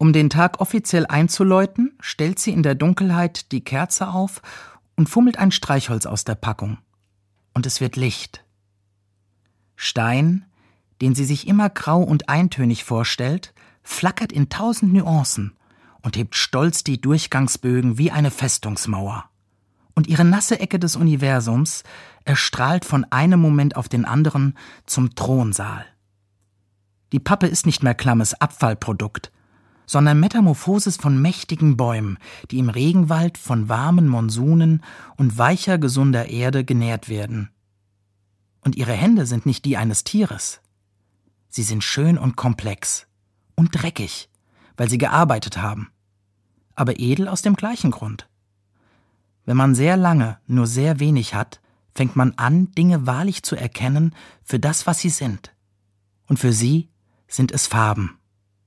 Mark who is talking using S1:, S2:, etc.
S1: Um den Tag offiziell einzuläuten, stellt sie in der Dunkelheit die Kerze auf und fummelt ein Streichholz aus der Packung. Und es wird Licht. Stein, den sie sich immer grau und eintönig vorstellt, flackert in 1000 Nuancen und hebt stolz die Durchgangsbögen wie eine Festungsmauer. Und ihre nasse Ecke des Universums erstrahlt von einem Moment auf den anderen zum Thronsaal. Die Pappe ist nicht mehr klammes Abfallprodukt, sondern Metamorphosis von mächtigen Bäumen, die im Regenwald von warmen Monsunen und weicher, gesunder Erde genährt werden. Und ihre Hände sind nicht die eines Tieres. Sie sind schön und komplex und dreckig, weil sie gearbeitet haben, aber edel aus dem gleichen Grund. Wenn man sehr lange nur sehr wenig hat, fängt man an, Dinge wahrlich zu erkennen für das, was sie sind. Und für sie sind es Farben.